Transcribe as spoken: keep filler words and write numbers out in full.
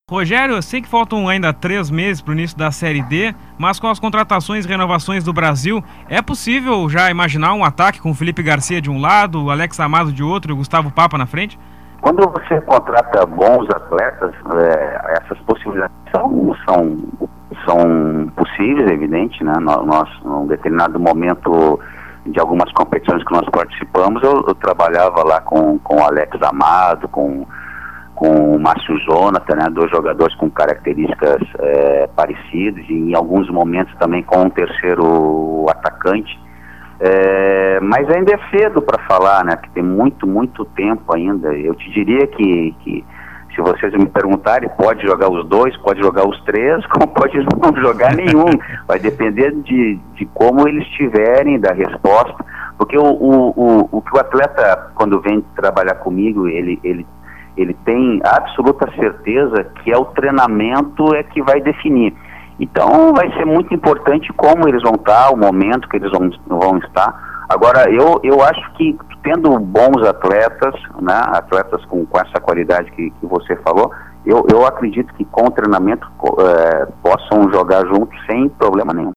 Rogério, eu sei que faltam ainda três meses para o início da Série D, mas com as contratações e renovações do Brasil, é possível já imaginar um ataque com o Felipe Garcia de um lado, o Alex Amado de outro e o Gustavo Papa na frente? Quando você contrata bons atletas, é, essas possibilidades são, são, são possíveis, é evidente, né? Nós, nós, num determinado momento de algumas competições que nós participamos, eu, eu trabalhava lá com, com o Alex Amado, com com o Márcio Jonathan, né, dois jogadores com características é, parecidas, e em alguns momentos também com um terceiro atacante, é, mas ainda é cedo para falar, né, que tem muito, muito tempo ainda. Eu te diria que, que se vocês me perguntarem, pode jogar os dois, pode jogar os três, como pode não jogar nenhum, vai depender de, de como eles estiverem, da resposta, porque o, o, o, o que o atleta, quando vem trabalhar comigo, ele, ele ele tem absoluta certeza que é o treinamento é que vai definir. Então vai ser muito importante como eles vão estar, o momento que eles vão, vão estar. Agora, eu, eu acho que tendo bons atletas, né, atletas com, com essa qualidade que, que você falou, eu, eu acredito que com o treinamento é, possam jogar juntos sem problema nenhum.